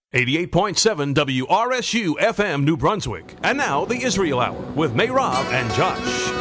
88.7 WRSU FM New Brunswick. And now the Israel Hour with Meirav and Josh.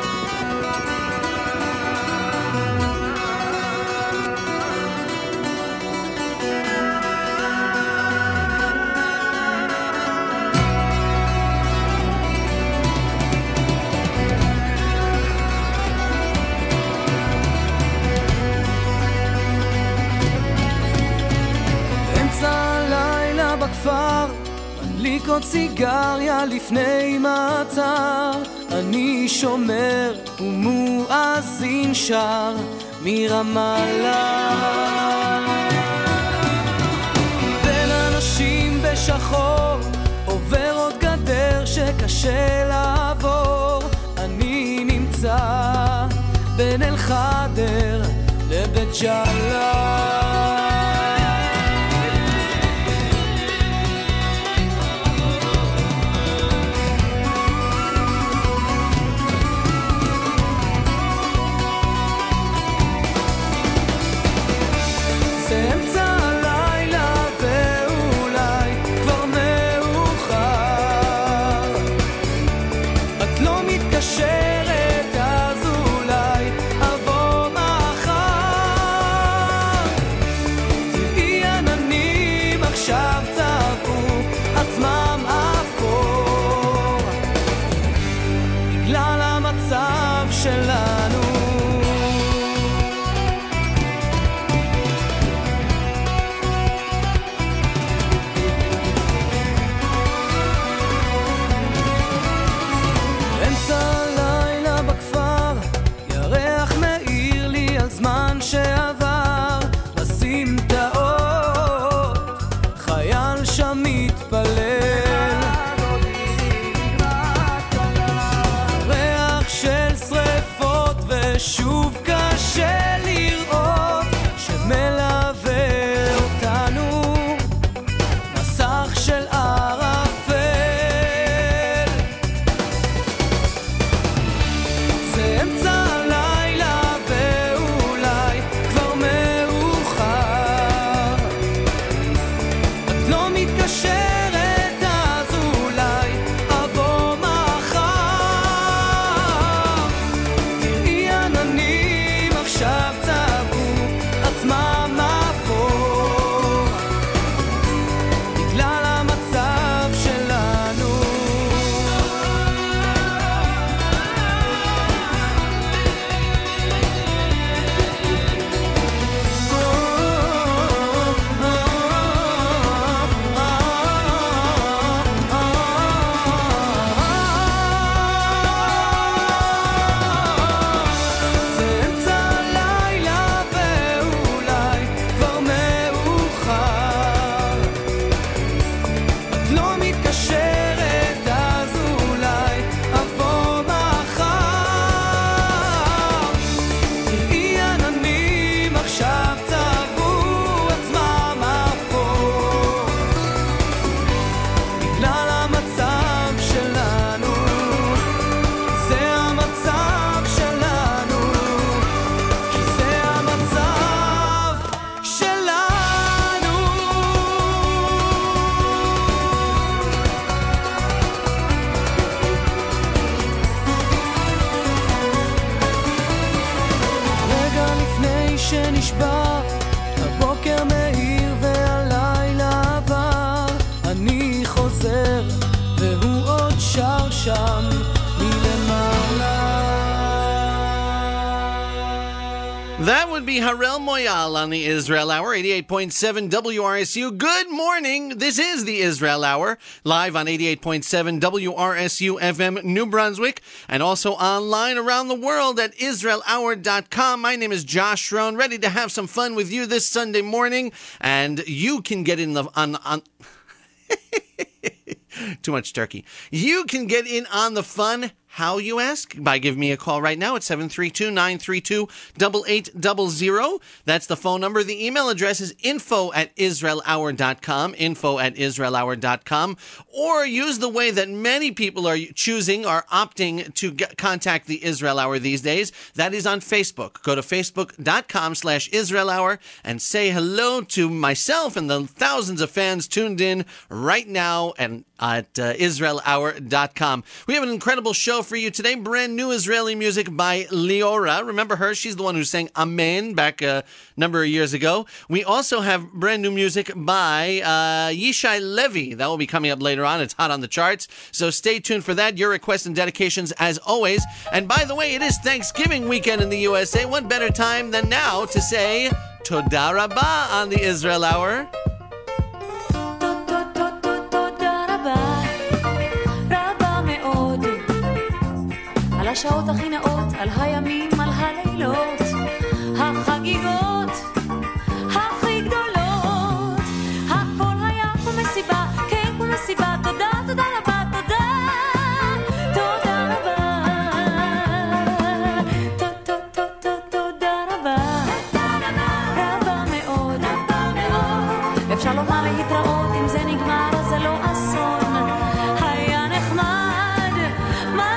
מדליק עוד סיגריה לפני מעצר, אני שומר ומואזין שר מרמאללה. בין אנשים בשחור עובר עוד גדר שקשה לעבור, אני נמצא בין אל-חדר לבית ג'אלה. That would be Harel Moyal on the Israel Hour, 88.7 WRSU. Good morning. This is the Israel Hour, live on 88.7 WRSU FM New Brunswick, and also online around the world at IsraelHour.com. My name is Josh Rohn, ready to have some fun with you this Sunday morning, and you can get in on Too much turkey. You can get in on the fun How, you ask? By giving me a call right now at 732-932-8800. That's the phone number. The email address is info@israelhour.com, info@israelhour.com. Or use the way that many people are opting to contact the Israel Hour these days. That is on Facebook. Go to facebook.com/Israel Hour and say hello to myself and the thousands of fans tuned in right now and at israelhour.com. We have an incredible show for you today. Brand new Israeli music by Leora. Remember her? She's the one who sang Amen back a number of years ago. We also have brand new music by Yishai Levi. That will be coming up later on. It's hot on the charts. So stay tuned for that. Your requests and dedications as always. And by the way, it is Thanksgiving weekend in the USA. What better time than now to say Toda Rabah on the Israel Hour? על השעות הכי נאות, על הימים, על הלילות, החגיגות הכי גדולות, הכל היה כמו מסיבה, כן כמו מסיבה, תודה, תודה רבה, תודה, תודה רבה, תודה רבה, רבה מאוד, אפשר לומר להתראות, אם זה נגמר אז זה לא אסון, היה נחמד, מה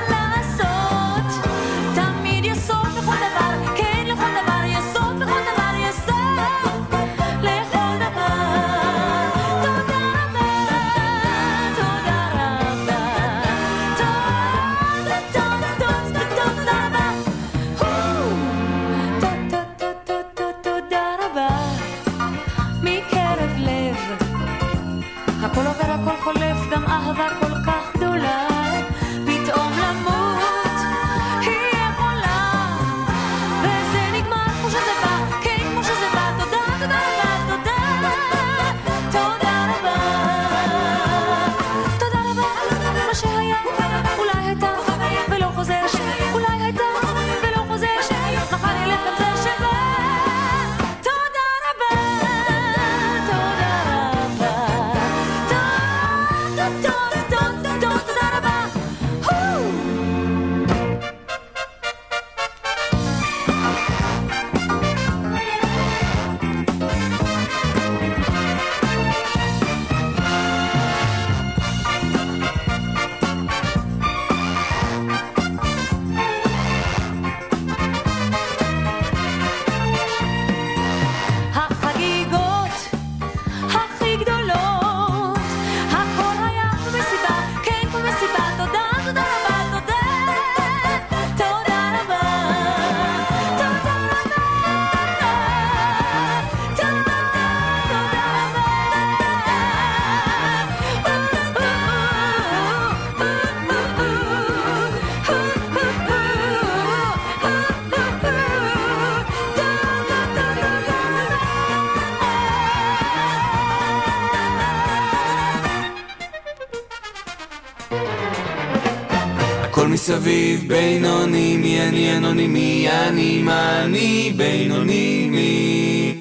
מסביב בינוני מי אני אנונימי אני מה אני בינוני מי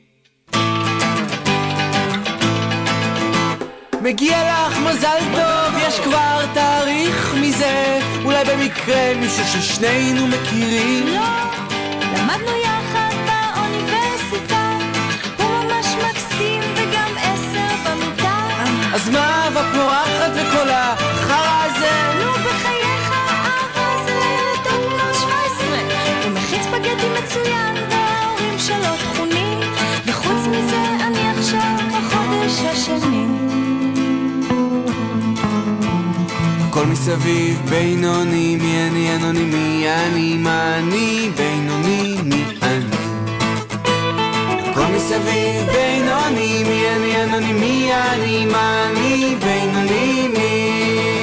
מגיע לך מזל טוב יש כבר תאריך מזה אולי במקרה מישהו ששנינו מכירים לא, למדנו יחד באוניברסיטה הוא ממש מקסים וגם 10 במיטה אז מה ופורחת וכל החרא הזה נו בחייך אבא זה לילד בן 17 הוא מחיץ פגטי מצוין וההורים שלו תכונים וחוץ מזה אני עכשיו בחודש השני הכל מסביב בינוני מי אני אנונימי אני מה אני בינוני מי אני הכל מסביב בינוני מי אני אנונימי אני מה אני בינוני מי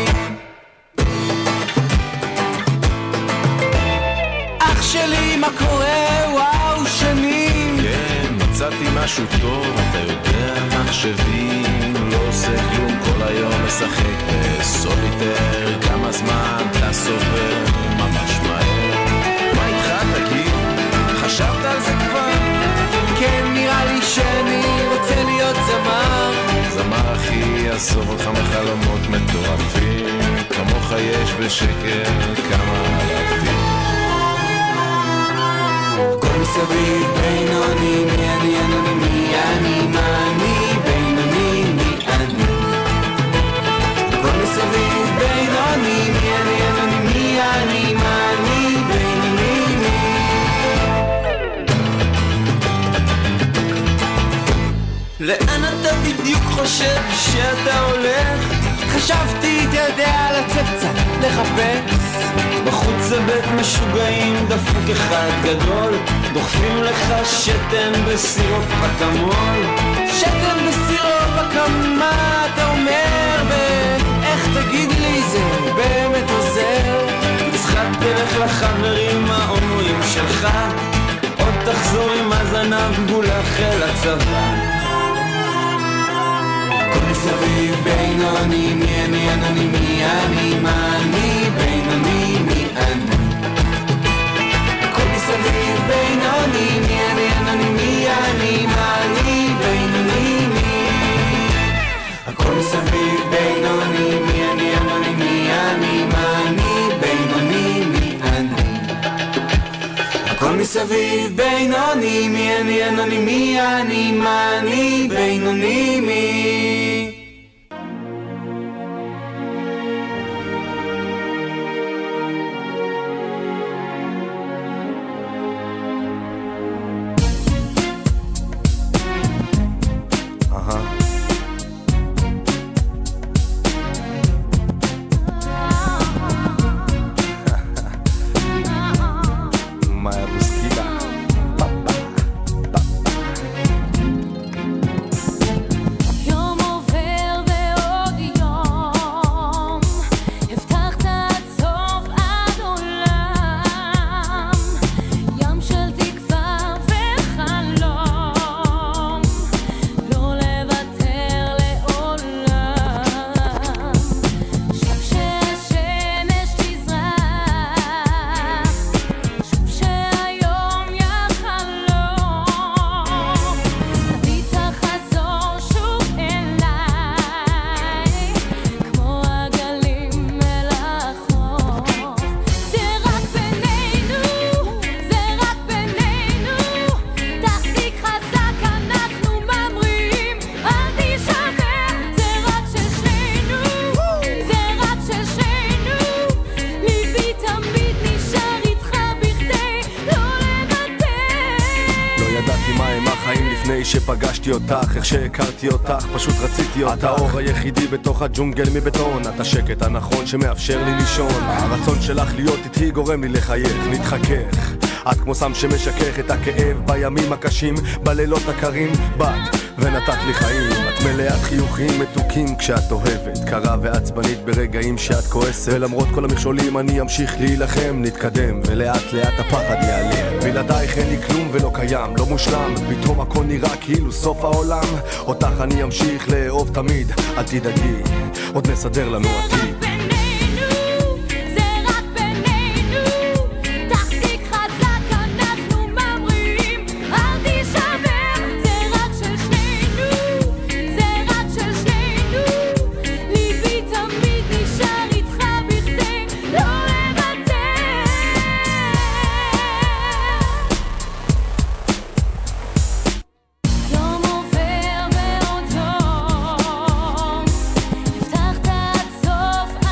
אח שלי מה קורה וואו שנים כן מצאתי משהו טוב אתה יודע מחשבים לא עושה כלום כל היום משחק בסוליטר כמה זמן אתה סופר ממש מהר מה איתך תגיד? חשבת על זה כבר? כן נראה לי שאני רוצה להיות זמר זמר אחי לעזוב אותך מחלומות מטורפים, כמוך יש בשקל כמה אלפים. הכל מסביב בינוני, מי אני, מי אני, מה אני, בינוני, מי אני. הכל מסביב בינוני, מי אני, מי אני, מה אני, בינוני, מי. לאן אתה בדיוק חושב שאתה הולך? חשבתי, אתה יודע, לצאת קצת לחפש. בחוץ זה בית משוגעים, דפוק אחד גדול, דוחפים לך שתן בסירופ אקמול. שתן בסירופ אקמה, אתה אומר, ואיך תגיד לי זה באמת עוזר? תצחק תלך לחברים ההומואים שלך, עוד תחזור עם הזנב גולח אל הצבא. הכל מסביב בינוני, מי אני, מי אני, מה אני, בינוני, מי אני. הכל מסביב בינוני, מי אני, מי אני, מה אני, בינוני, מי. הכל מסביב בינוני, מי אני, מי אני, מה אני, בינוני, מי אני. הכל מסביב בינוני, מי אני, מי אני, מה אני, בינוני, מי. שפגשתי אותך, איך שהכרתי אותך, פשוט רציתי אותך. אתה האור היחידי בתוך הג'ונגל מבטון, אתה שקט הנכון שמאפשר לי לישון. הרצון שלך להיות איתי גורם לי לחייך, להתחכך. את כמו סם שמשכך את הכאב בימים הקשים, בלילות הקרים. בת ונתת לי חיים, את מלאת חיוכים מתוקים כשאת אוהבת, קרה ועצבנית ברגעים שאת כועסת, ולמרות כל המכשולים אני אמשיך להילחם, נתקדם ולאט לאט הפחד ייעלם. בלעדייך אין לי כלום ולא קיים, לא מושלם, פתאום הכל נראה כאילו סוף העולם. אותך אני אמשיך לאהוב תמיד, אל תדאגי, עוד נסדר לנו עתיד. הבטחת עד סוף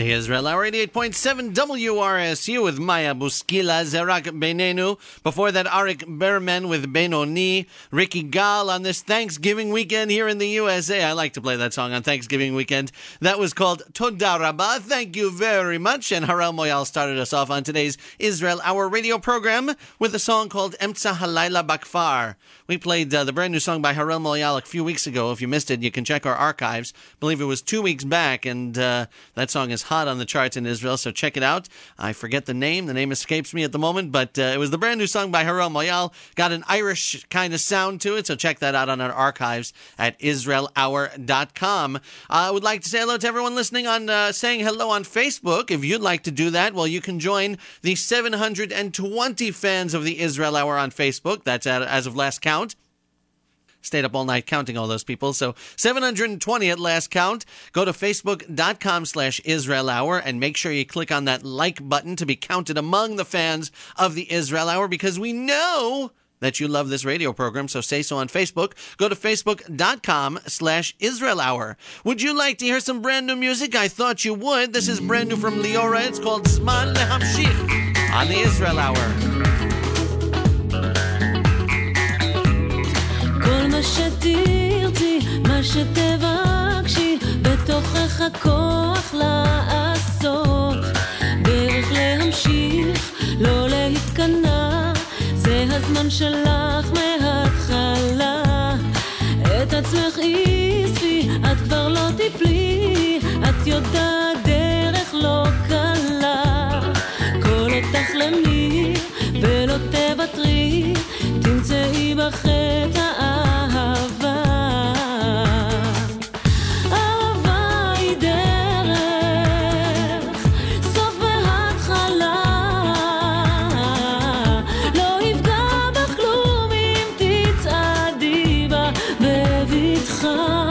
The Israel Hour, 88.7 WRSU with Maya Buskila, Zerak Beinenu. Before that, Arik Berman with Benoni. Ricky Gal on this Thanksgiving weekend here in the USA. I like to play that song on Thanksgiving weekend. That was called Toda Rabba. Thank you very much. And Harel Moyal started us off on today's Israel Hour radio program with a song called Emtza Halayla Bakfar. We played the brand new song by Harel Moyal a few weeks ago. If you missed it, you can check our archives. I believe it was 2 weeks back, and that song is hot on the charts in Israel, so check it out. I forget the name. The name escapes me at the moment, but it was the brand new song by Harel Moyal. Got an Irish kind of sound to it, so check that out on our archives at IsraelHour.com. I would like to say hello to everyone listening on saying hello on Facebook. If you'd like to do that, well, you can join the 720 fans of the Israel Hour on Facebook. That's as of last count. Stayed up all night counting all those people. So 720 at last count. Go to Facebook.com/Israel Hour and make sure you click on that like button to be counted among the fans of the Israel Hour, because we know that you love this radio program, so say so on Facebook. Go to Facebook.com/Israel Hour. Would you like to hear some brand new music? I thought you would. This is brand new from Leora. It's called Zman Lehamshich on the Israel Hour. מה שתרצי, מה שתבקשי, בתוכך כוח לעשות, דרך להמשיך, לא להתקנא, זה הזמן שלך מההתחלה. את עצמך איסי, את כבר לא תיפלי, את יודעת דרך לא קלה. כל עוד תחלמי ולא תוותרי, תמצאי בחטא האהבה. אהבה היא דרך, סוף והתחלה, לא יפגע בך כלום אם תצעדי בה בבטחה.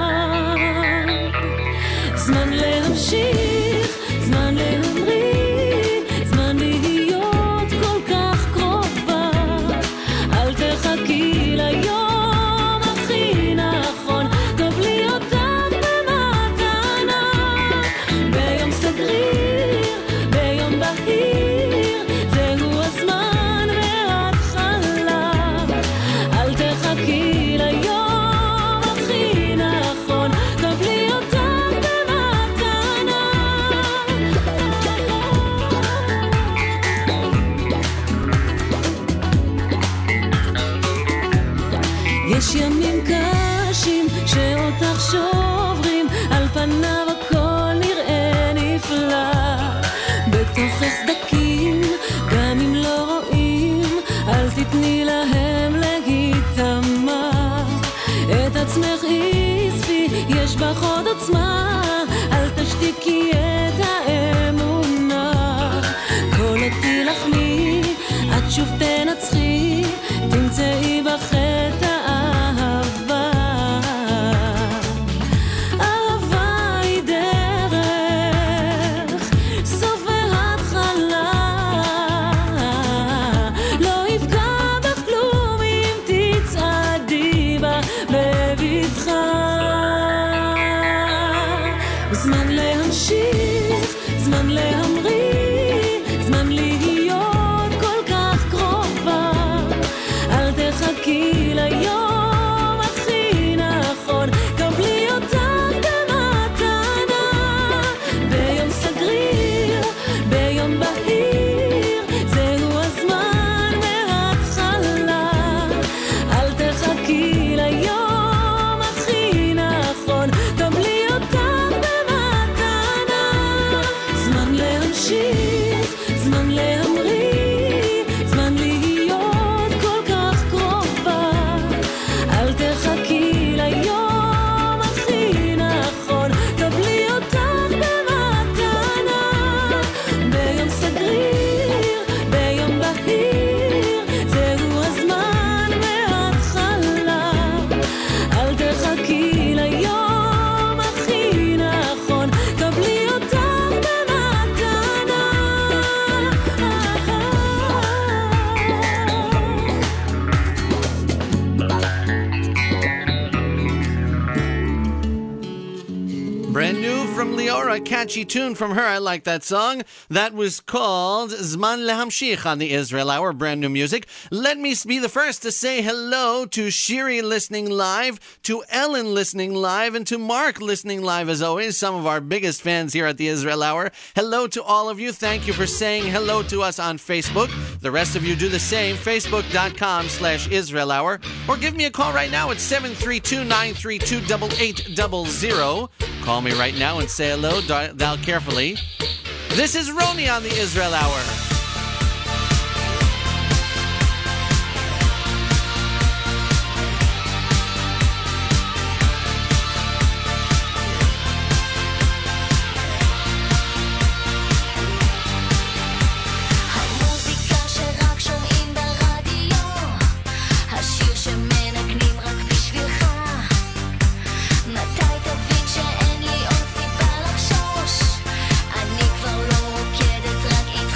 זמן להמשיך, זמן להמריא, זמן להיות כל כך קרובה. אל תחכי ליום הכי נכון, קבלי אותך במתנה. ביום סגריר, ביום בהיר, זהו הזמן מההתחלה. אל תחכי ליום הכי נכון, קבלי אותך במתנה. יש ימים קשים שאותך שוברים, על פניו הכל נראה נפלא. בתוכך סדקים, גם אם לא רואים, אל תתני להם להיטמע. את עצמך איספי, יש בך עוד עוצמה, אל תשתיקי את האמונה. כל עוד תילחמי, את שוב תנצחי, תמצאי בחטא האהבה. אהבה היא דרך, סוף והתחלה, לא יפגע בך כלום אם תצעדי בה בבטחה. זמן להמשיך, זמן להמריא, זמן להיות כל כך קרובה. Torah, catchy tune from her. I like that song. That was called Zman Lehamshich on the Israel Hour, brand new music. Let me be the first to say hello to Shiri listening live, to Ellen listening live, and to Mark listening live as always, some of our biggest fans here at the Israel Hour. Hello to all of you. Thank you for saying hello to us on Facebook. The rest of you do the same, facebook.com/Israel Hour, or give me a call right now at 732-932-8800. Call me right now and say hello. Dial carefully. This is Roni on the Israel Hour. אני כבר לא רוקדת רק איתך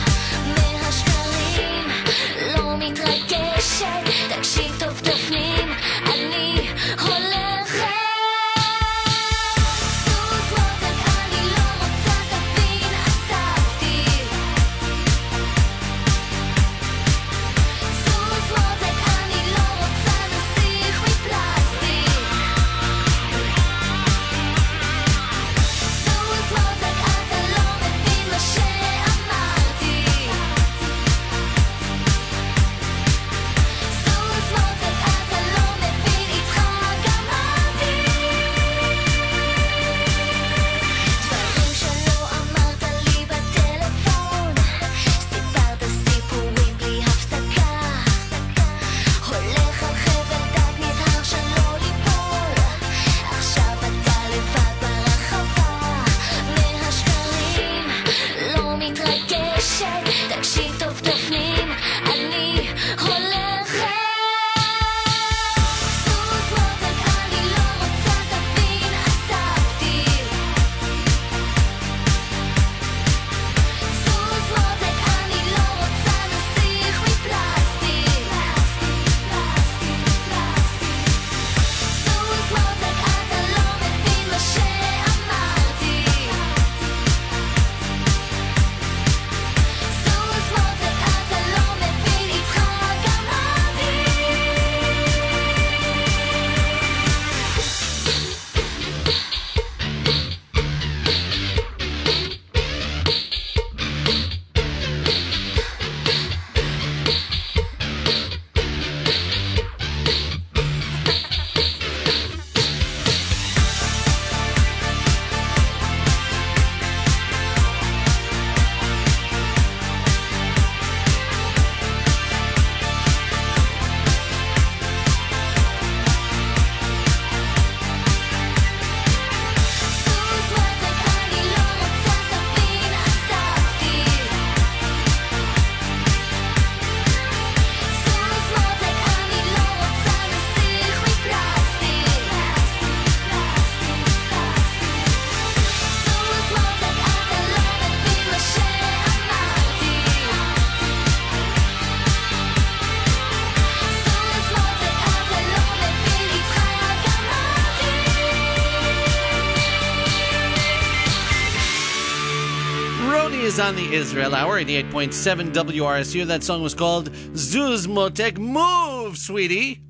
is on the Israel Hour, 88.7 WRSU. That song was called Zuz Motek. Move, sweetie.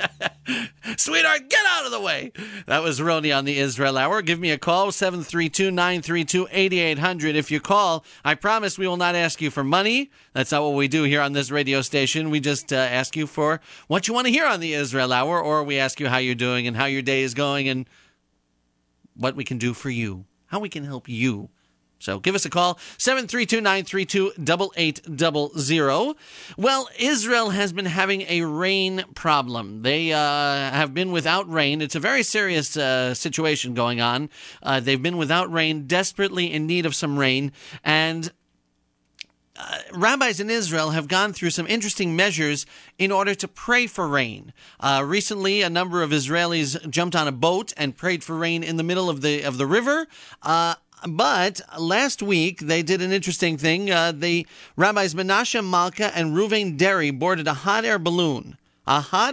Sweetheart, get out of the way. That was Roni on the Israel Hour. Give me a call, 732-932-8800. If you call, I promise we will not ask you for money. That's not what we do here on this radio station. We just ask you for what you want to hear on the Israel Hour, or we ask you how you're doing and how your day is going and what we can do for you, how we can help you. So give us a call, 732-932-8800. Well, Israel has been having a rain problem. They have been without rain. It's a very serious situation going on. They've been without rain, desperately in need of some rain. And rabbis in Israel have gone through some interesting measures in order to pray for rain. Recently, a number of Israelis jumped on a boat and prayed for rain in the middle of the river. But last week, they did an interesting thing. The rabbis Menashe Malka and Reuven Derry boarded a hot air balloon,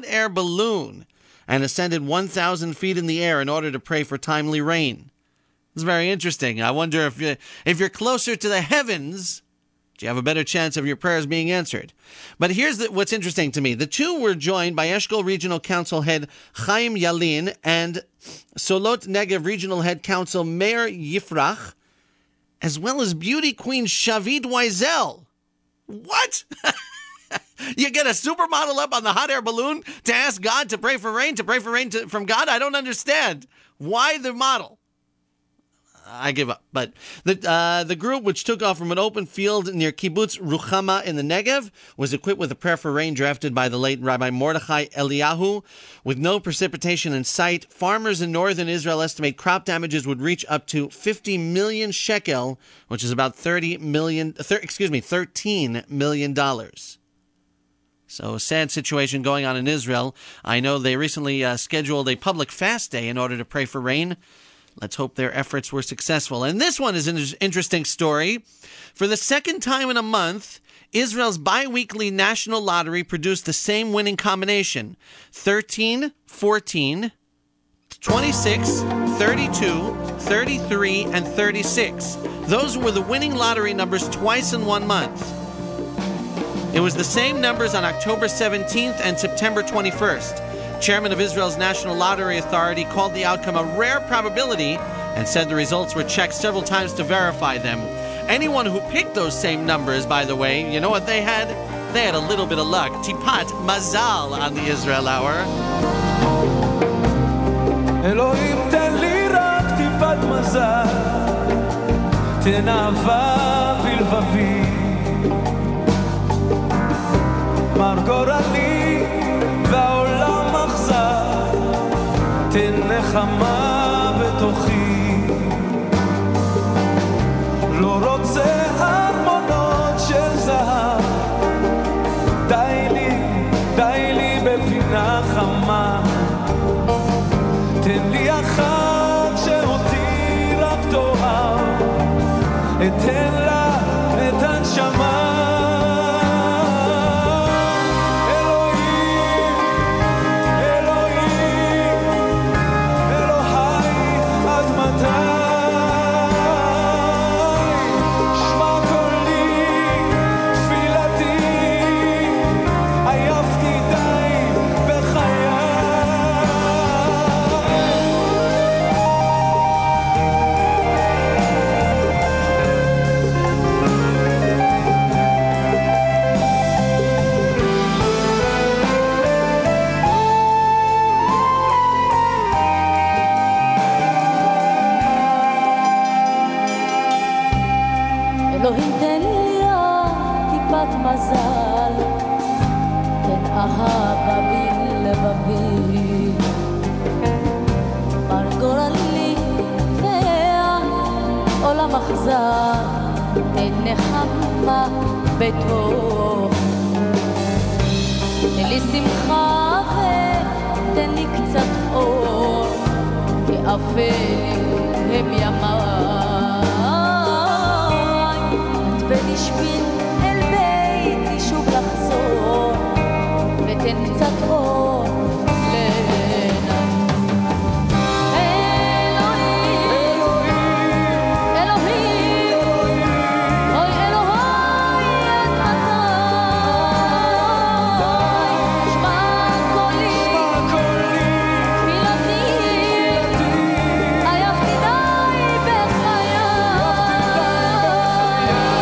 and ascended 1,000 feet in the air in order to pray for timely rain. It's very interesting. I wonder if you're closer to the heavens, do you have a better chance of your prayers being answered? But here's what's interesting to me. The two were joined by Eshkol Regional Council Head Chaim Yalin and Solot Negev Regional Head Council Meir Yifrach, as well as beauty queen Shavit Wiesel. What? You get a supermodel up on the hot air balloon to ask God to pray for rain, from God? I don't understand. Why the model? I give up. But the group, which took off from an open field near Kibbutz Ruchama in the Negev, was equipped with a prayer for rain drafted by the late Rabbi Mordechai Eliyahu. With no precipitation in sight, farmers in northern Israel estimate crop damages would reach up to 50 million shekel, which is about $13 million. So a sad situation going on in Israel. I know they recently scheduled a public fast day in order to pray for rain. Let's hope their efforts were successful. And this one is an interesting story. For the second time in a month, Israel's bi-weekly national lottery produced the same winning combination: 13, 14, 26, 32, 33, and 36. Those were the winning lottery numbers twice in 1 month. It was the same numbers on October 17th and September 21st. Chairman of Israel's National Lottery Authority called the outcome a rare probability and said the results were checked several times to verify them. Anyone who picked those same numbers, by the way, you know what they had? They had a little bit of luck. Tipat Mazal on the Israel Hour. אלוהים תן לי רק טיפת מזל, תן אהבה בלבבי, מר גורלי והעולם אכזר, תן נחמה בתוכי, לא רוצה ארמונות של זהב, די לי בפינה חמה, תן לי אחת שאותי רק תאהב, אתן לה את הנשמה. תן נחמה בתוך, תן לי שמחה ותן לי קצת אור, כי אפל הם ימיי, ונשבין אל ביתי שוב לחזור, ותן קצת אור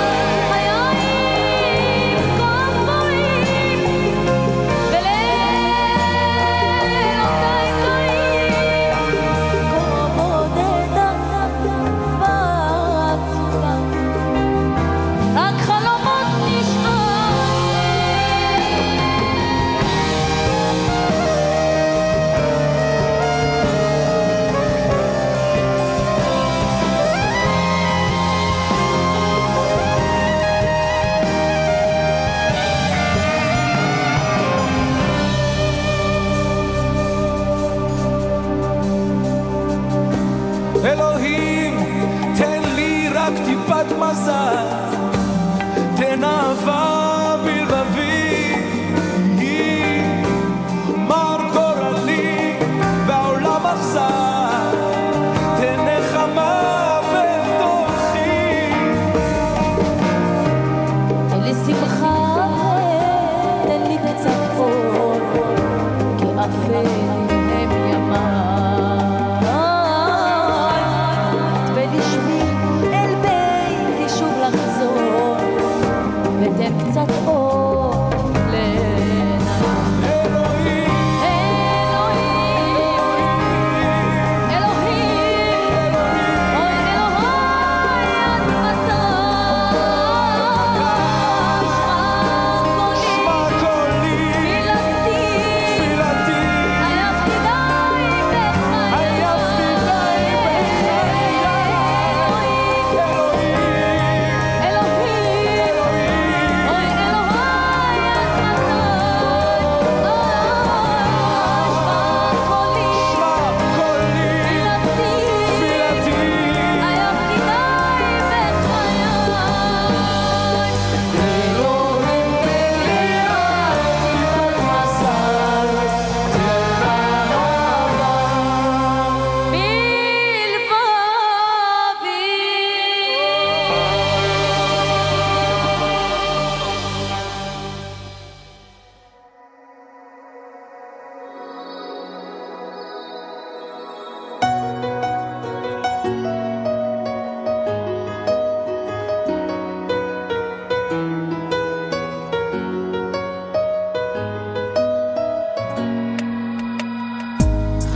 Believe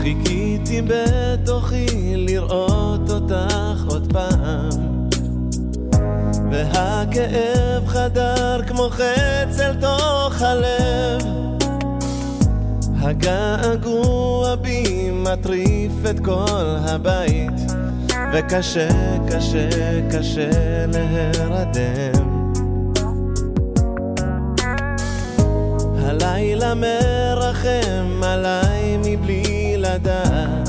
חיכיתי בתוכי לראות אותך עוד פעם, והכאב חדר כמו חץ אל תוך הלב, הגעגוע בי מטריף את כל הבית, וקשה, קשה, קשה להירדם. הלילה מרחם עליי מבלי לדעת,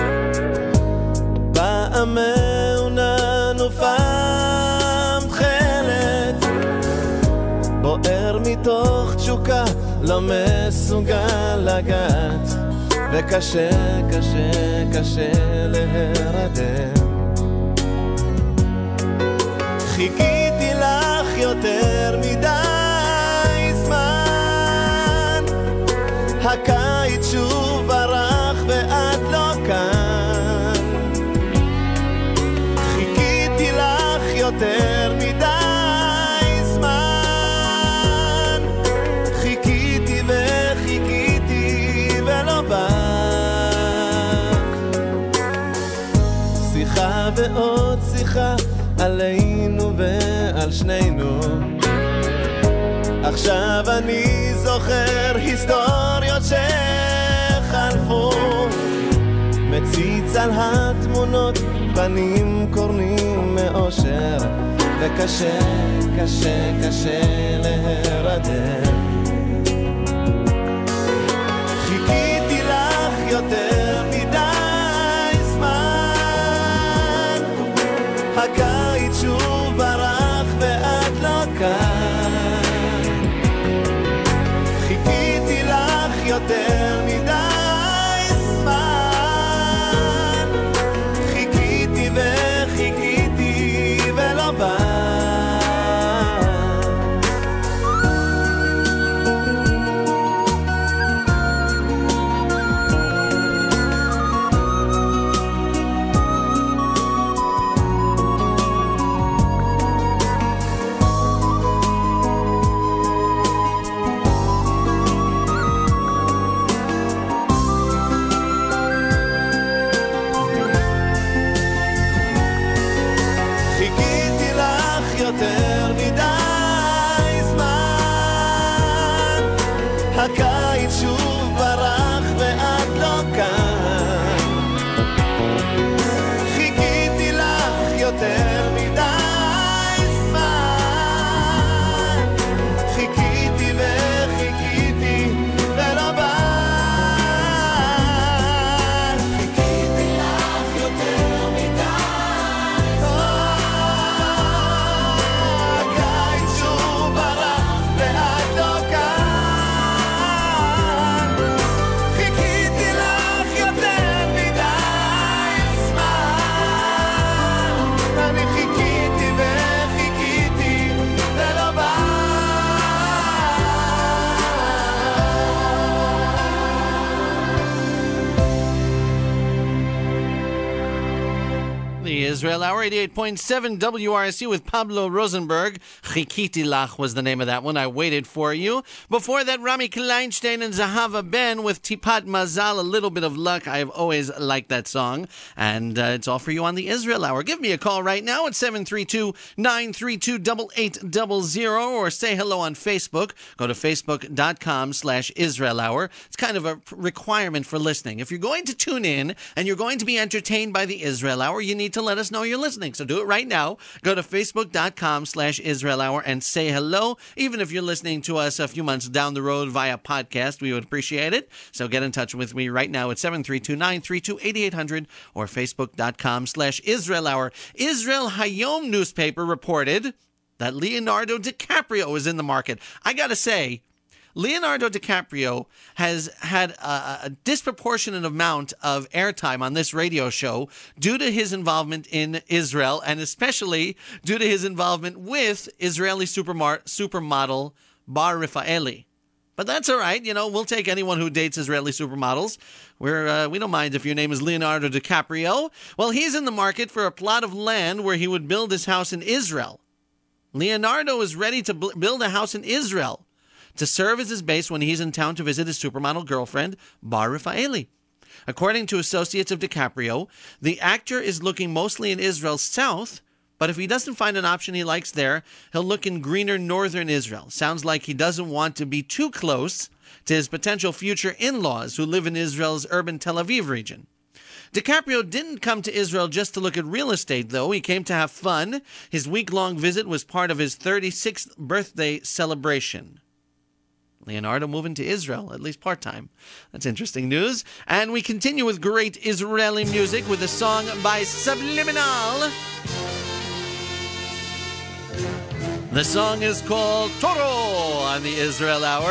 פעם מעונן ופעם תחלת, בוער מתוך תשוקה לא מסוגל לגעת, וקשה, קשה, קשה להירדם. חיכיתי לך יותר מדי זמן, הקיץ שוב ברח ואת לא כאן, חיכיתי לך יותר מדי זמן, חיכיתי וחיכיתי ולא בא, שיחה ועוד שיחה עלינו ועל שנינו, עכשיו אני זוכר היסטוריות שחלפו, מציץ על התמונות פנים קורנים מאושר, וקשה, קשה, קשה להירדם. חיכיתי לך יותר מדי זמן, הקיץ שוב ברח ואת לא כאן, חיכיתי לך יותר מדי זמן, חיכיתי וחיכיתי ולא בא. יותר מדי זמן, הקיץ שוב ברח ואת לא כאן, חיכיתי לך יותר מדי זמן, חיכיתי וחיכיתי ולא בא, חיכיתי לך יותר מדי Israel Hour, 88.7 WRSU with Pablo Rosenberg. Chikiti Lach was the name of that one. I waited for you. Before that, Rami Kleinstein and Zahava Ben with Tipat Mazal, a little bit of luck. I've always liked that song. And it's all for you on the Israel Hour. Give me a call right now at 732-932-8800 or say hello on Facebook. Go to facebook.com/Israel Hour. It's kind of a requirement for listening. If you're going to tune in and you're going to be entertained by the Israel Hour, you need to let us know you're listening. So do it right now. Go to facebook.com/Israel Hour and say hello. Even if you're listening to us a few months down the road via podcast, we would appreciate it. So get in touch with me right now at 732-932-8800 or facebook.com/Israel Hour. Israel Hayom newspaper reported that Leonardo DiCaprio is in the market. I gotta say, Leonardo DiCaprio has had a disproportionate amount of airtime on this radio show due to his involvement in Israel, and especially due to his involvement with Israeli supermodel Bar Refaeli. But that's all right. You know, we'll take anyone who dates Israeli supermodels. We don't mind if your name is Leonardo DiCaprio. Well, he's in the market for a plot of land where he would build his house in Israel. Leonardo is ready to build a house in Israel to serve as his base when he's in town to visit his supermodel girlfriend, Bar Refaeli. According to associates of DiCaprio, the actor is looking mostly in Israel's south, but if he doesn't find an option he likes there, he'll look in greener northern Israel. Sounds like he doesn't want to be too close to his potential future in-laws who live in Israel's urban Tel Aviv region. DiCaprio didn't come to Israel just to look at real estate, though. He came to have fun. His week-long visit was part of his 36th birthday celebration. Leonardo moving to Israel, at least part-time. That's interesting news. And we continue with great Israeli music with a song by Subliminal. The song is called Toro on the Israel Hour.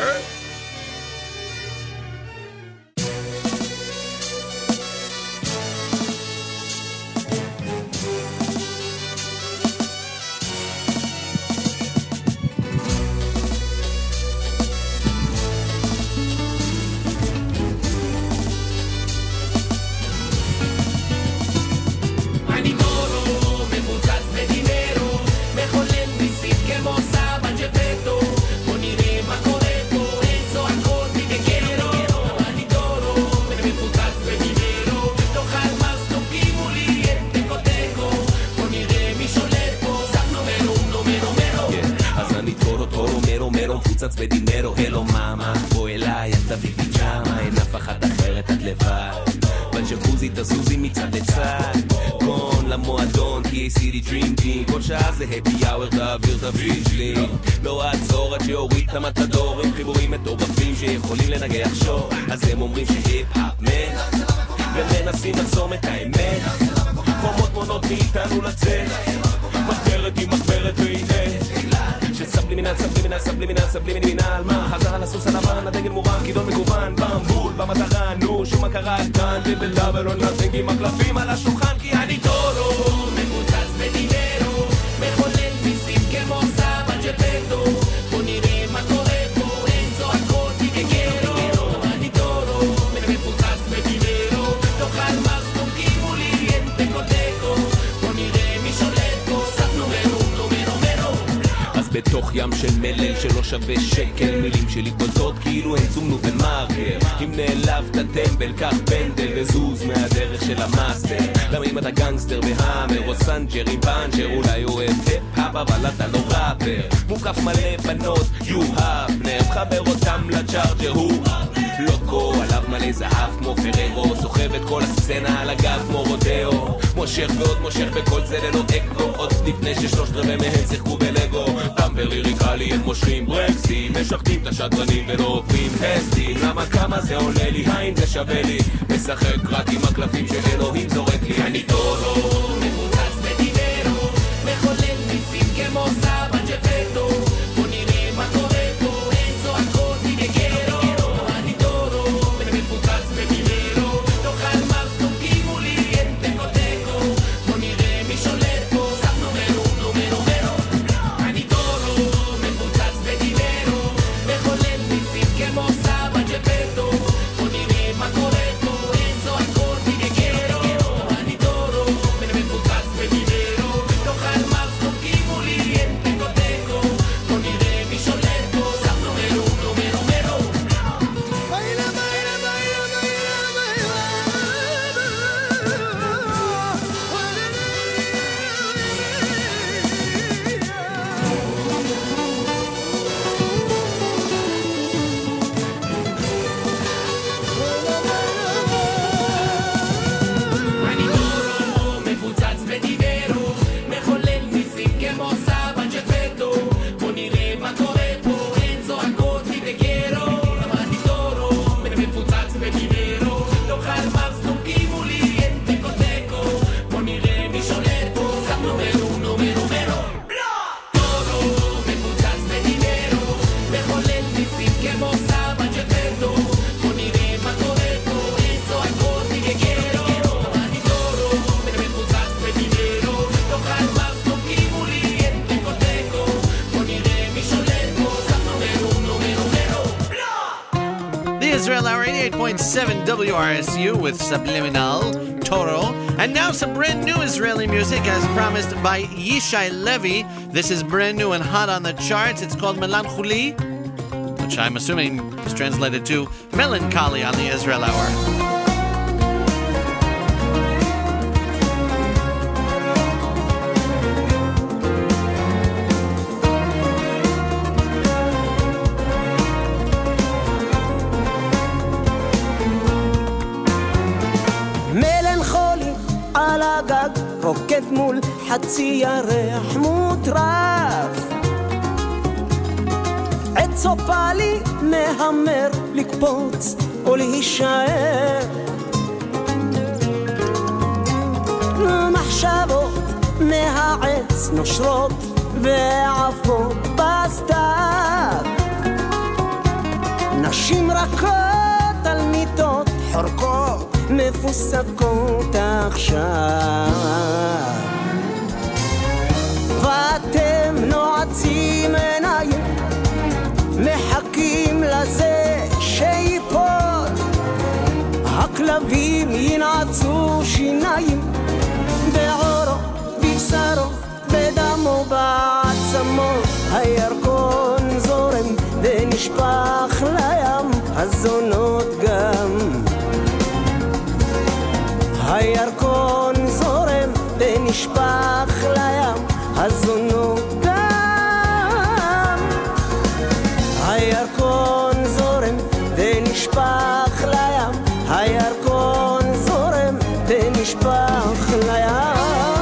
מפוצץ בדינרו, הלו מאמה, בוא אליי, אל תביא פיג'מה, אין אף אחת אחרת, את לבד. בג'קוזי תזוזי מצד לצד, קון למועדון, TACD Dream Team, כל שעה זה happy hour, תעביר תביא שלי. לא עצור עד שיוריד את המתדור, עם חיבורים מטורפים שיכולים לנגח שור, אז הם אומרים שהיפ-האפ מת, ומנסים לחסום את האמת, חומות מונות מאיתנו לצאת, מחברת עם מחברת והנה שסבלימינל, סבלימינל, סבלימינל, סבלימינל מה? חזר על הסוס הלבן, הדגל מורם, כידון מגוון במבול, במטרה, נו, שום הכרה כאן דיבל דאבל, עוד נזנגים מקלפים על השולחן כי אני טורו מפוצץ בדיברו, מחולל מיסים כמו סבא ג'פטו בוא נראה מה קורה פה, אין צועקות כגרו אני טורו, מפוצץ בדיברו תאכל מסטום כימולי, אין טקו בוא נראה מי שולט פה, סף נומרו בתוך ים של מלל שלא שווה שקל, מילים שלי קולטות כאילו הן צומנו במרקר, אם נעלבת טמבל קח פנדל וזוז מהדרך של המאסטר, גם אם אתה גנגסטר בהאמר או סנג'ר עם פאנצ'ר, אולי אוהב היפ-האפ אבל אתה לא ראפר, מוקף מלא בנות יו-האפנר, חבר אותם לצ'ארג'ר הוא לוקו, עליו מלא זהב כמו פררו, סוחב את כל הסצנה על הגב כמו רודאו, מושך ועוד מושך וכל זה ללא אקו, עוד לפני ששלושת רבעי מהם שיחקו בלגו, טמבר ליריקלי הם מושכים ברקסים, משחקים את השדרנים ולא עוברים טסטים, למה כמה זה עולה לי, האם זה שווה לי, משחק רק עם הקלפים שאלוהים זורק לי, אני טורו מפוצץ בדיברו, מחולל ניסים כמו סבא ג'פטו, בוא נראה מה קורה פה, אין צועקות מגרו אני טורו מפוצץ בדיברו, תאכל מסטום כימולי, אין טקו בוא נראה מי שולט פה, סף נומרו אני טורו מפוצץ בדיברו, מחולל ניסים כמו סבא ג'פטו, בוא נראה מה קורה פה, אין צועקות מגרו אני טורו מפוצץ בדיברו, תאכל מסטום כימולי, אין טקו בוא נראה מי שולט פה, סף נומרו אני טורו מפוצץ בדיברו, מחולל ניסים כמו סבא ג'פטו, בוא נראה מה קורה פה, אין צועקות מגרו אני טורו מפוצץ בדיברו, תאכל מסטום כימולי, אין טקו בוא נראה מי שולט פה, סף נומרו טורו מפוצץ בדיברו, מחולל ניסים כמו סבא ג'פטו, בוא נראה מה קורה פה, אין צועקות מגרו אני טורו מפוצץ בדיברו, תאכל מסטום כימולי, אין טקו בוא נראה מי שולט פה, סף נומרו The Israel Hour 88.7 WRSU with Subliminal, Toro. And now some brand new Israeli music as promised by Yishai Levy. This is brand new and hot on the charts. It's called Melancholy, which I'm assuming is translated to Melancholy on the Israel Hour. הגג, רוקד מול חצי ירח מוטרף. עץ סופלי מהמר לקפוץ או להישאר. מחשבות מהעץ נושרות ועפות בסתיו. נשים רכות על מיטות חורקות מפוסקות עכשיו. ואתם נועצים עיניים מחכים לזה שיפול. הכלבים ינעצו שיניים בעורו, בבשרו, בדמו, בעצמות. הירקון זורם ונשפך לים, הזונות גם. הירקון זורם ונשפך לים, הזונות גם. הירקון זורם ונשפך לים, הירקון זורם ונשפך לים.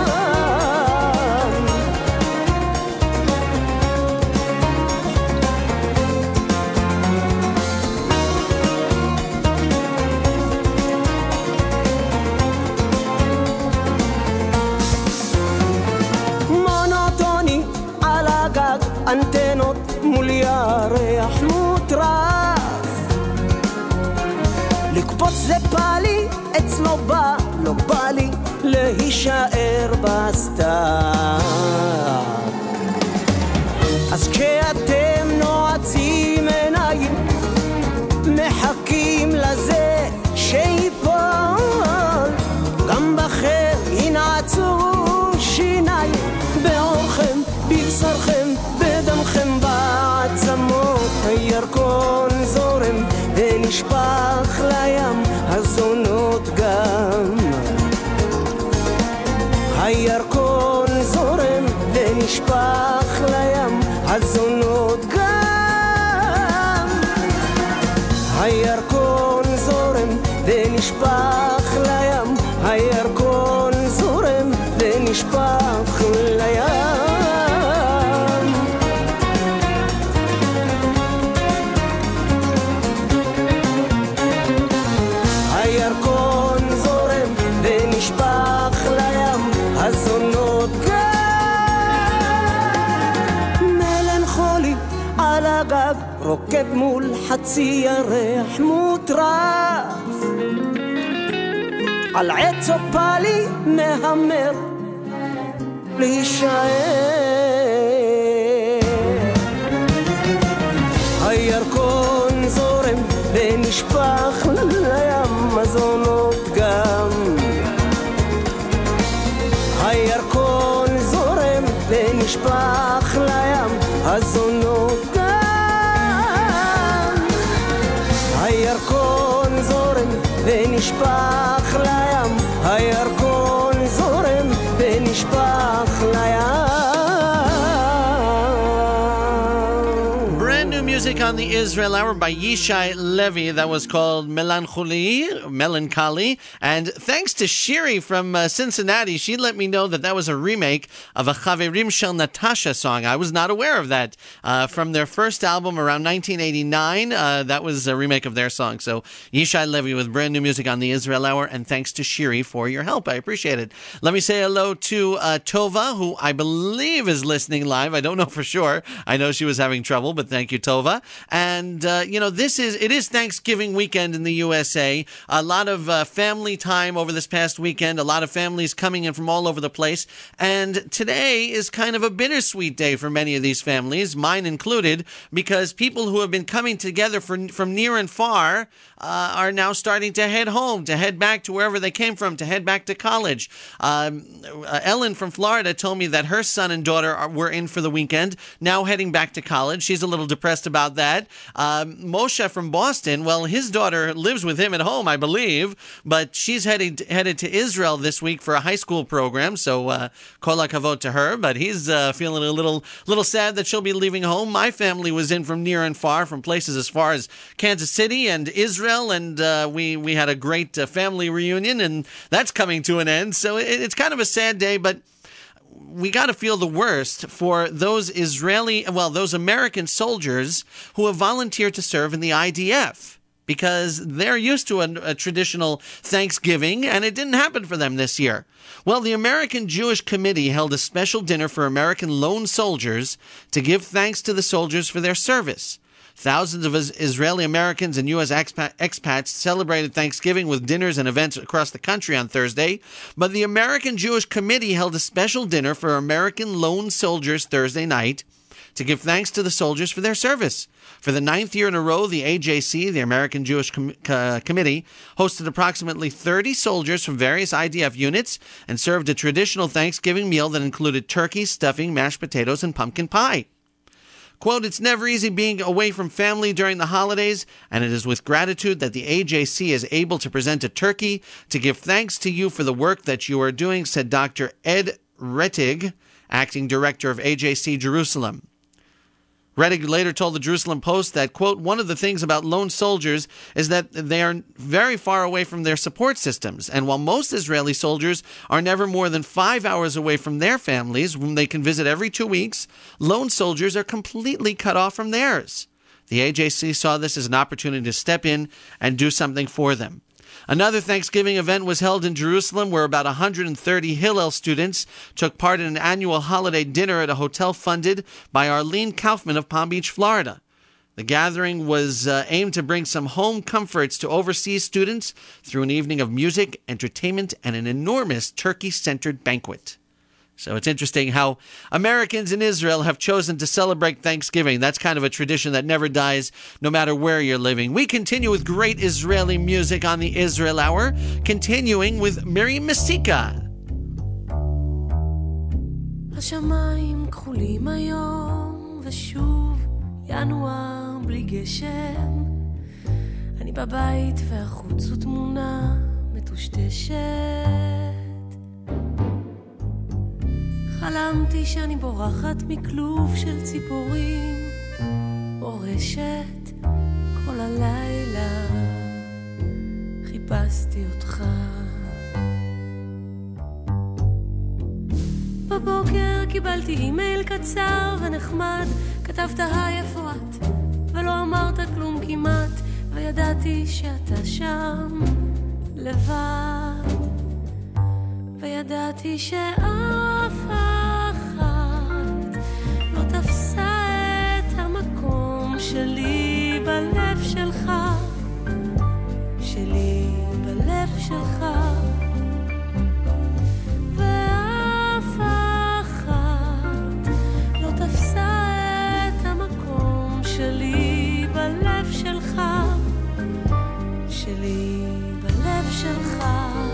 אנטנות מול ירח מוטרף. לקפוץ זה בא לי, אצלו בא, לא בא לי להישאר בסתיו. אז כשאתם נועצים עיניים מחכים לזה שיפול, גם בכם ינעצו שיניים בעורכם, בבשרכם, בדמכם, בעצמות. הירקון זורם ונשפך לים, הזונות גם. הירקון זורם ונשפך לים, הזונות גם. הירקון זורם ונשפך לים, הירקון זורם ונשפך לים. רוקד מול חצי ירח מוטרף. על עץ סופלי מהמר להישאר. הירקון זורם ונשפך לים, הזונות גם. הירקון זורם ונשפך לים, הזונות גם. הירקון זורם ונשפך לים, הירקון זורם ונשפך לים. Brand new music on the Israel Hour by Yishai Levi. That was called Melancholy. And thanks to Shiri from Cincinnati, she let me know that that was a remake of a Chaverim Shel Natasha song. I was not aware of that. From their first album around 1989, that was a remake of their song. So Yishai Levi with brand new music on the Israel Hour. And thanks to Shiri for your help. I appreciate it. Let me say hello to Tova, who I believe is listening live. I don't know for sure. I know she was having trouble, but thank you, Tova. And, it is Thanksgiving weekend in the USA. A lot of family time over this past weekend. A lot of families coming in from all over the place. And today is kind of a bittersweet day for many of these families, mine included, because people who have been coming together from near and far are now starting to head home, to head back to wherever they came from, to head back to college. Ellen from Florida told me that her son and daughter were in for the weekend, now heading back to college. She's a little depressed about about that. Moshe from Boston, well, his daughter lives with him at home, I believe, but she's headed to Israel this week for a high school program, so kol hakavod to her, but he's feeling a little sad that she'll be leaving home. My family was in from near and far, from places as far as Kansas City and Israel, and we had a great family reunion, and that's coming to an end, so it's kind of a sad day, but we got to feel the worst for those American soldiers who have volunteered to serve in the IDF, because they're used to a traditional Thanksgiving, and it didn't happen for them this year. Well, the American Jewish Committee held a special dinner for American lone soldiers to give thanks to the soldiers for their service. Thousands of Israeli Americans and U.S. expats celebrated Thanksgiving with dinners and events across the country on Thursday, but the American Jewish Committee held a special dinner for American lone soldiers Thursday night to give thanks to the soldiers for their service. For the 9th year in a row, the AJC, the American Jewish Committee, hosted approximately 30 soldiers from various IDF units and served a traditional Thanksgiving meal that included turkey, stuffing, mashed potatoes, and pumpkin pie. Quote, "It's never easy being away from family during the holidays, and it is with gratitude that the AJC is able to present a turkey to give thanks to you for the work that you are doing," said Dr. Ed Rettig, acting director of AJC Jerusalem. Rettig later told the Jerusalem Post that, quote, "One of the things about lone soldiers is that they are very far away from their support systems, and while most Israeli soldiers are never more than 5 hours away from their families, whom they can visit every 2 weeks, lone soldiers are completely cut off from theirs." The AJC saw this as an opportunity to step in and do something for them. Another Thanksgiving event was held in Jerusalem where about 130 Hillel students took part in an annual holiday dinner at a hotel funded by Arlene Kaufman of Palm Beach, Florida. The gathering was aimed to bring some home comforts to overseas students through an evening of music, entertainment, and an enormous turkey-centered banquet. So it's interesting how Americans in Israel have chosen to celebrate Thanksgiving. That's kind of a tradition that never dies, no matter where you're living. We continue with great Israeli music on the Israel Hour, continuing with Miriam Masika. השמיים כחולים היום, ושוב ינואר בלי גשם. אני בבית והחוץ הוא תמונה מטושטשת. חלמתי שאני בורחת מכלוב של ציפורים, מורשת כל הלילה, חיפשתי אותך. בבוקר קיבלתי אימייל קצר ונחמד, כתבת היי איפה את, ולא אמרת כלום כמעט, וידעתי שאתה שם לבד, וידעתי שאף אחת לא תפסה את המקום שלי בלב שלך, שלי בלב שלך, ואף אחת לא תפסה את המקום שלי בלב שלך, שלי בלב שלך.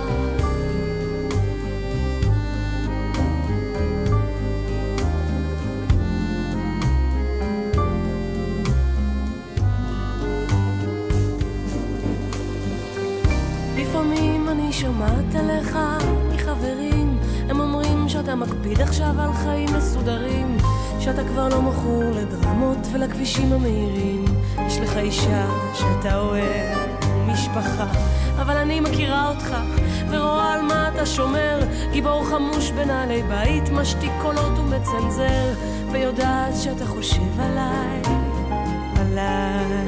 לפעמים אני שומעת עליך מחברים, הם אומרים שאתה מקפיד עכשיו על חיים מסודרים, שאתה כבר לא מכור לדרמות ולכבישים המהירים, יש לך אישה שאתה אוהב ומשפחה, אבל אני מכירה אותך ורואה על מה אתה שומר, גיבור חמוש בנעלי בית, משתיק קולות ומצנזר, ויודעת שאתה חושב עליי, עליי,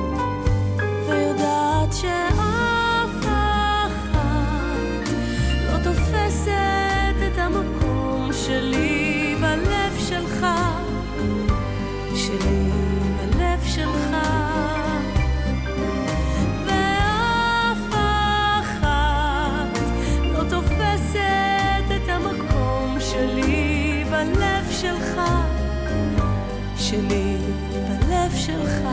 ויודעת תופסת את המקום שלי בלב שלך, שלי בלב שלך, ואף אחת לא תופסת את המקום שלי בלב שלך, שלי בלב שלך.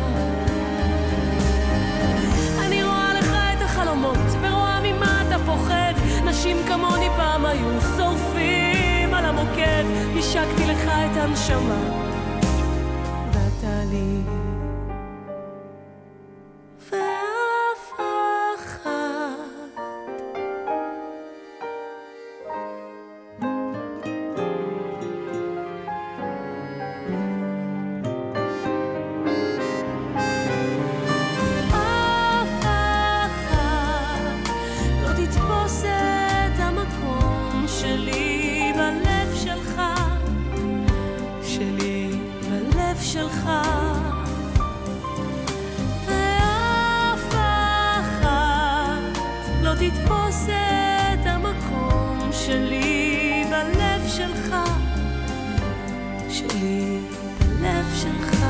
אני רואה לך את החלומות ורואה ממה אתה פוחד, נשים כמוני פעם היו שורפים על המוקד, השקתי לך את הנשמה ואתה שלי. ואף אחת לא תתפוס את המקום שלי בלב שלך, שלי בלב שלך. ואף אחת לא תתפוס את המקום שלי בלב שלך, שלי בלב שלך.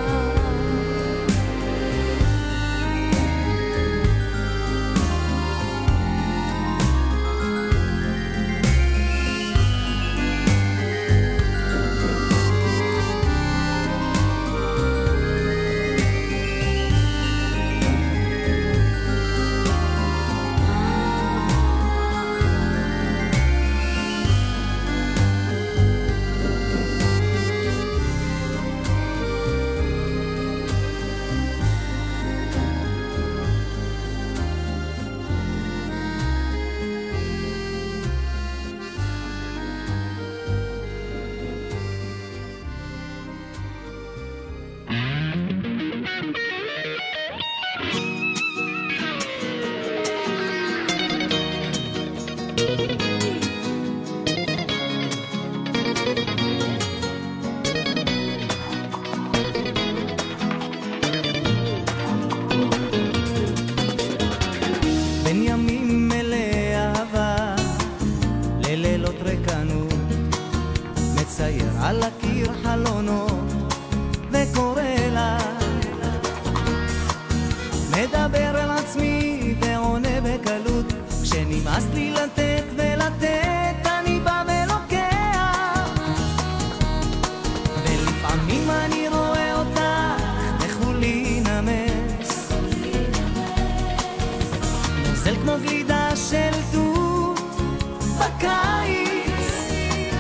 בין ימים מלאי אהבה ללילות ריקנות, מצייר על הקיר חלונות וקורא לה, מדבר אל עצמי ועונה בקלות, כשנמאס לי לתת ולתת אני בא ולוקח, ולפעמים אני רואה אותך וכולי נמס, נוזל כמו גלידה של תות בקיץ,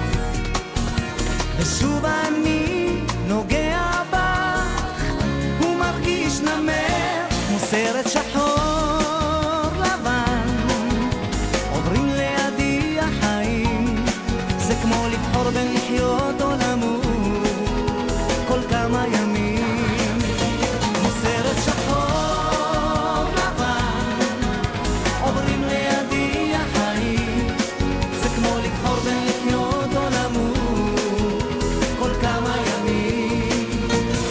ושוב אני נוגע בך ומרגיש נמר, כמו סרט שחור לבן עוברים לידי החיים, זה כמו לבחור בין לחיות או למות כל כמה ימים, כמו סרט שחור לבן עוברים לידי החיים, זה כמו לבחור בין לחיות או למות כל כמה ימים.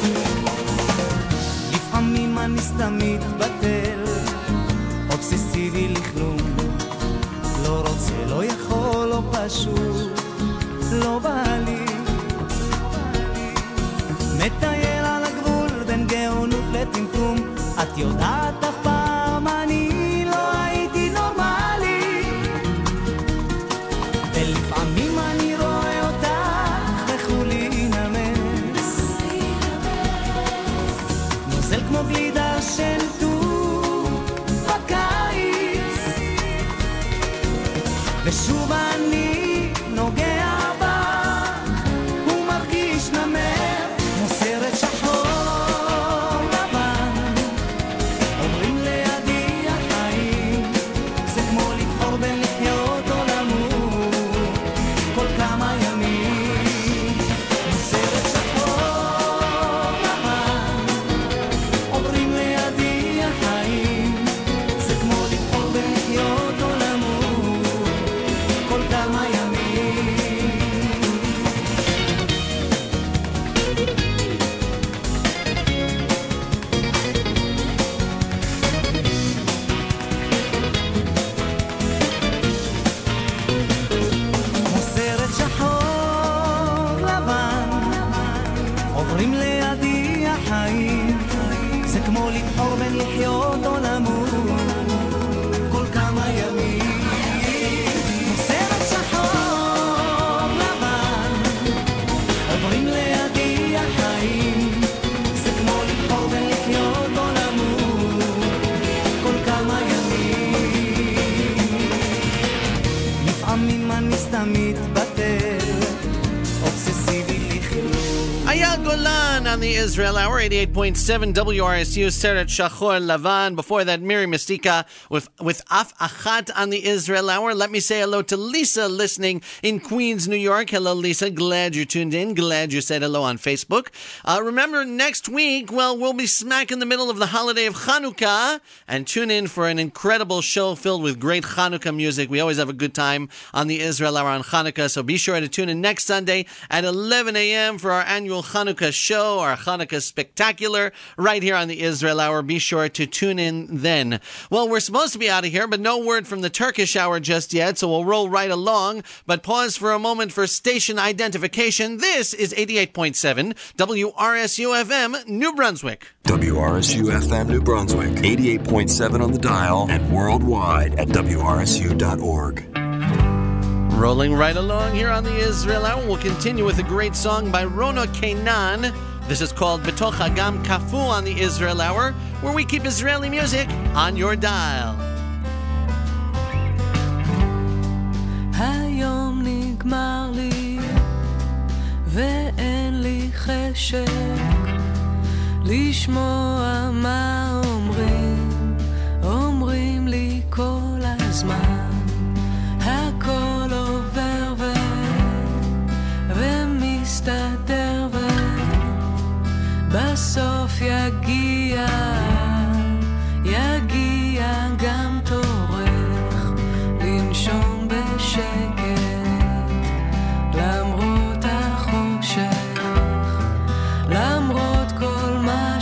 לפעמים אני סתם מתבטל, אובססיבי לכלום, לא רוצה, לא יכול, לא פשוט, לא בא לי, מטייל על הגבול בין גאונות לטמטום, את יודעת אף פעם אני לא הייתי נורמלי, ולפעמים אני רואה אותך וכולי נמס, נוזל כמו גלידה של תות בקיץ, ושוב אני נוגע בך ומרגיש נמר, כמו סרט שחור לבן עוברים the Israel Hour, 88.7 WRSU, Seret Shachor Lavan. Before that, Miri Mystica with Af Achat on the Israel Hour. Let me say hello to Lisa listening in Queens, New York. Hello, Lisa. Glad you tuned in. Glad you said hello on Facebook. Remember, next week, well, we'll be smack in the middle of the holiday of Hanukkah, and tune in for an incredible show filled with great Hanukkah music. We always have a good time on the Israel Hour on Hanukkah, so be sure to tune in next Sunday at 11 a.m. for our annual Hanukkah show, our Hanukkah Spectacular, right here on the Israel Hour. Be sure to tune in then. Well, we're supposed to be out of here, but no word from the Turkish Hour just yet, so we'll roll right along, but pause for a moment for station identification. This is 88.7 WRSU FM, New Brunswick. WRSU FM New Brunswick, 88.7 on the dial and worldwide at WRSU.org. Rolling right along here on the Israel Hour, we'll continue with a great song by Rona Kenan. This is called Betoch Hagam Kafu on the Israel Hour, where we keep Israeli music on your dial. היום נגמר לי ואין לי חשק לשמוע מה אומרים לי כל הזמן הכל עובר ומסתדר ובסוף יגיע גם תורך לנשום בשקט למרות החושך למרות כל מה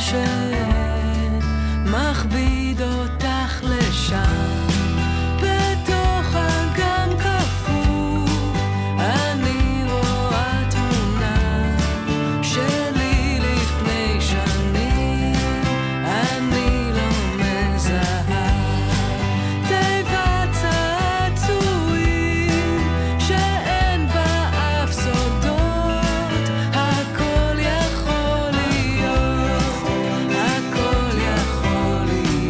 שמכביד אותך לשם בתוך אגם כפו אני רואה תמונה שלי לפני שנים אני לא מזהה תיבת צעצועים שאין בה אף סודות הכל יכול להיות הכל יכול להיות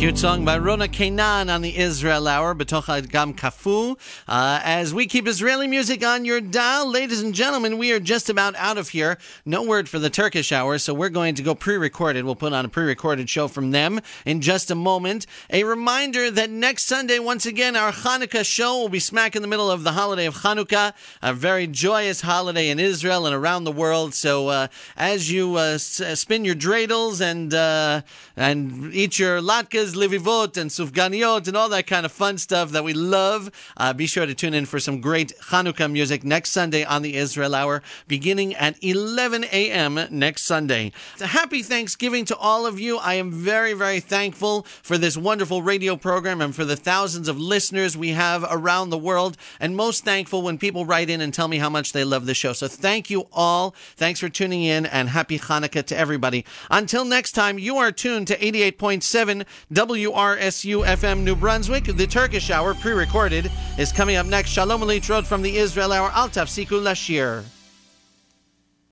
Cute song by Rona Kainan on the Israel Hour, B'toch Gam Kafu. As we keep Israeli music on your dial, ladies and gentlemen, we are just about out of here. No word for the Turkish Hour, so we're going to go pre-recorded. We'll put on a pre-recorded show from them in just a moment. A reminder that next Sunday, once again, our Hanukkah show will be smack in the middle of the holiday of Hanukkah, a very joyous holiday in Israel and around the world. So as you spin your dreidels and eat your latkes, livivot, and sufganiot, and all that kind of fun stuff that we love, be sure to tune in for some great Hanukkah music next Sunday on the Israel Hour, beginning at 11 a.m. next Sunday. A happy Thanksgiving to all of you. I am very, very thankful for this wonderful radio program and for the thousands of listeners we have around the world, and most thankful when people write in and tell me how much they love the show. So thank you all. Thanks for tuning in, and happy Hanukkah to everybody. Until next time, you are tuned to 88.7 WRSU FM New Brunswick. The Turkish Hour, pre-recorded, is coming up next. Shalom Alitrot from the Israel Hour. Al Tafsiku Lashir.